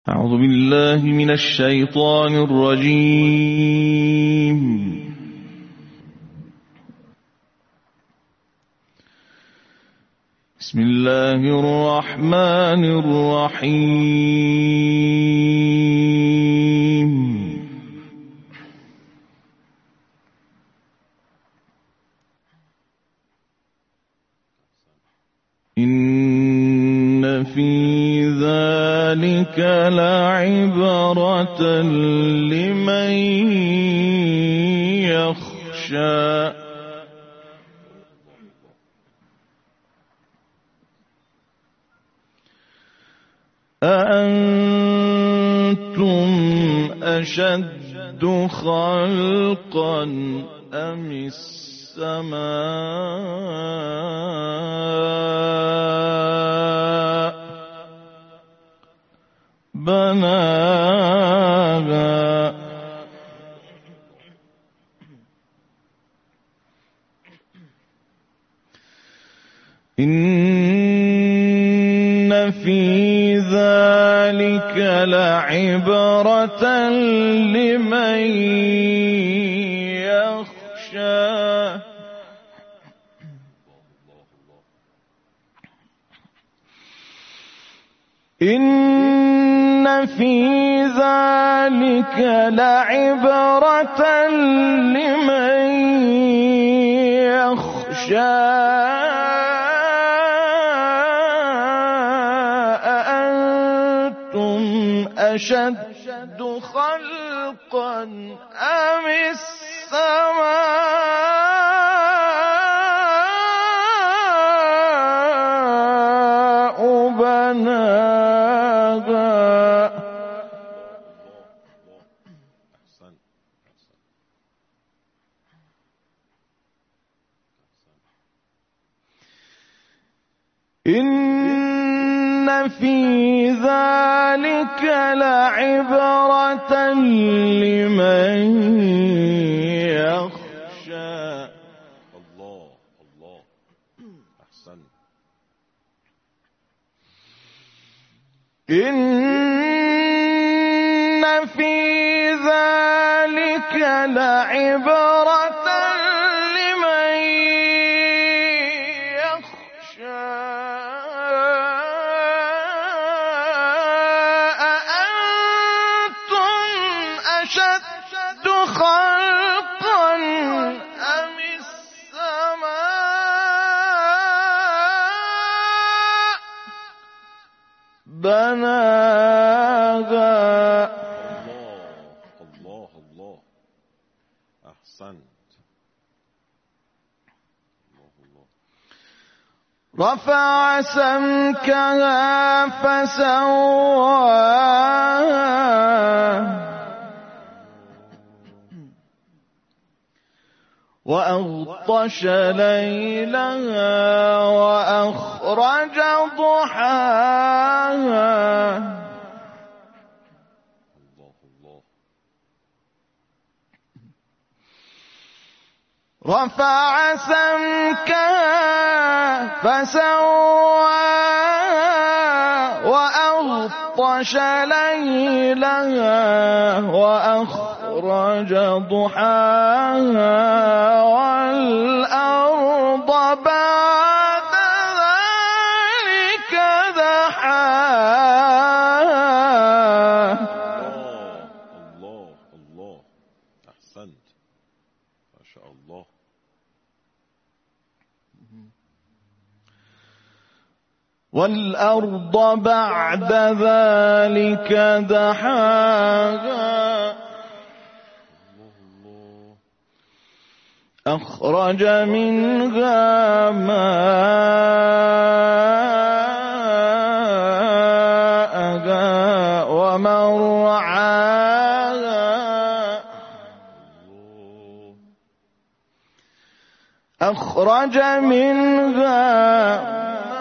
أعوذ بالله من الشيطان الرجيم. بسم الله الرحمن الرحيم. إن في ذلك لعبرة لمن يخشى. أأنتم أشد خلقا أم السماء بناها إن في ذلك لعبرة لمن يخشى. إن في ذلك لعبرة لمن يخشى. أأنتم أشد خلقا أم السماء بناها. إن في ذلك لعبرة لمن يخشى. الله الله أحسن. إن في ذلك لعبرة لمن يخشى. أأنتم أشد خلقا أم السماء بناها. الله الله أحسنت. الله رفع سمكها فسواها وأغطش ليلها وأخرج ضحاها. الله رفع سمكها فسواها وأغطش ليلها وأخرج ضحاها والأرض بعد ذلك دحاها. الله أحسنت ما شاء الله. والأرض بعد ذلك دحاها أخرج منها ماءها ومرعاها. أخرج منها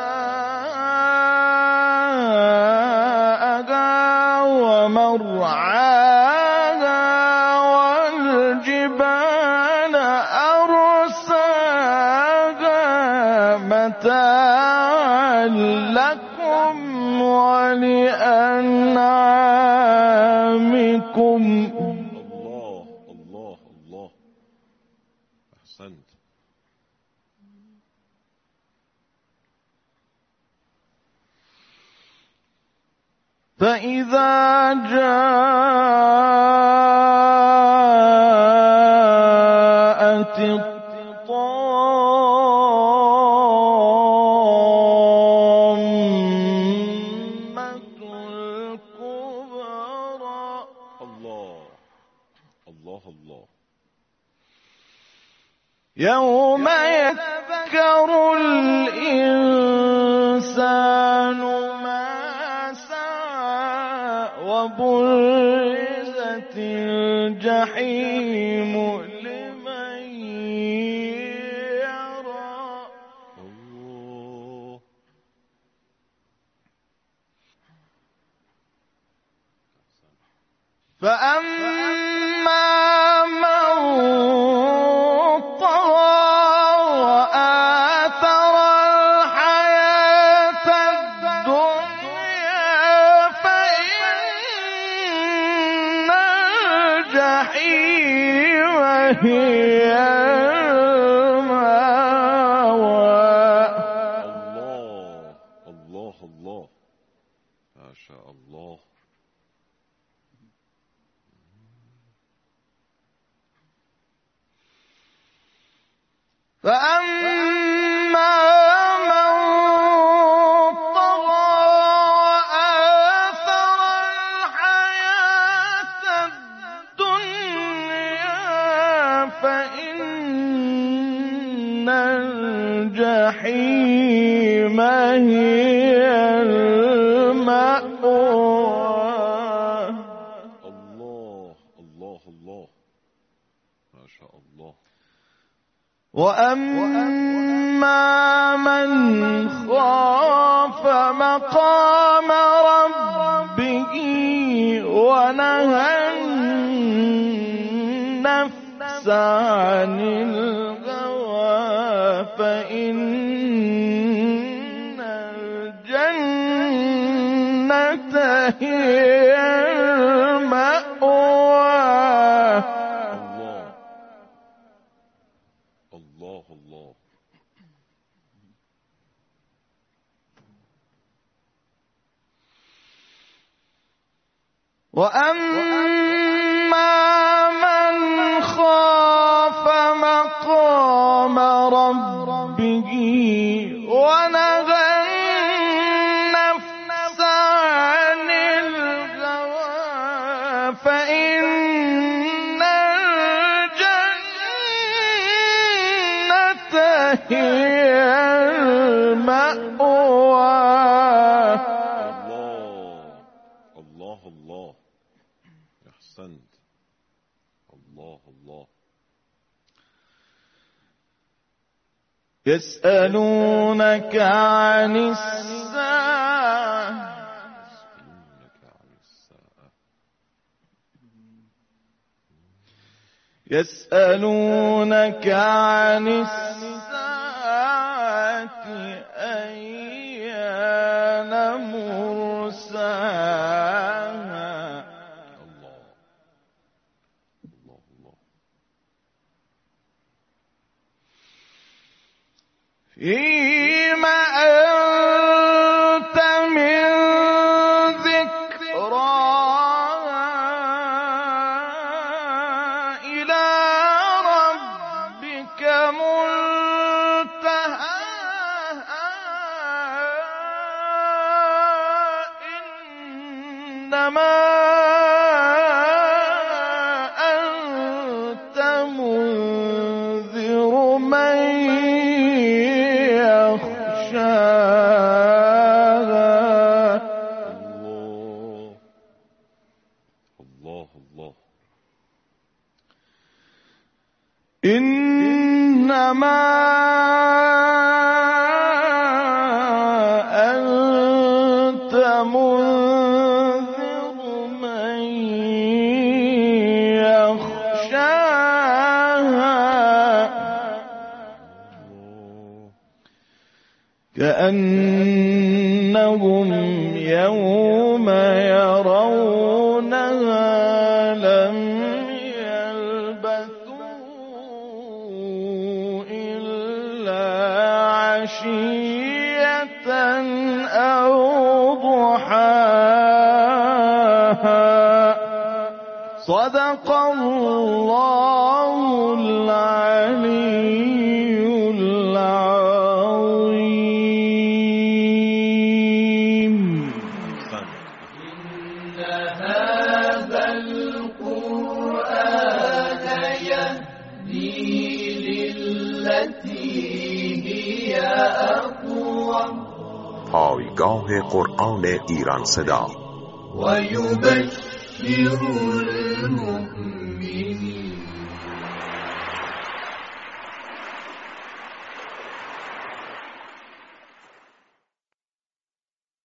ومرعاها والجبال أرساها متاعا لكم ولأنعامكم. أحدكم. الله الله الله. أحسنت. فإذا جاءت الطامة الكبرى. الله الله الله. يوم يذكر الإنسان ما سعى وبرزت الجحيم لمن يرى. الله. فأما من طغى وآثر الحياة الدنيا فإن الجحيم هي المأوى. الله الله الله. ما شاء الله. فأما من طغى وآثر الحياة الدنيا فإن الجحيم هي المأوى. الله الله الله. ما شاء الله. وأما من خاف مقام ربه ونهى النفس عن الهوى فإن الجنة هي المأوى. الله الله. وأما من خاف مقام ربه ونهى النفس عن الهوى فإن الجنة هي المأوى. الله الله. أحسنت. الله الله. يسألونك عن الساعة يسألونك عن الساعة أيان مرساها. الله الله الله. فيما أنت من ذكراها إلى ربك منتهاها إنما أنت منذر من يخشاها. الله الله. إنما أنت منذر من يخشاها كأنهم يوم يرونها ضحاها صدق الله العلي العظيم. إن هذا القرآن يهدي للتي هي أقوم پایگاه قرآن ایران صدا ويبشر المؤمنين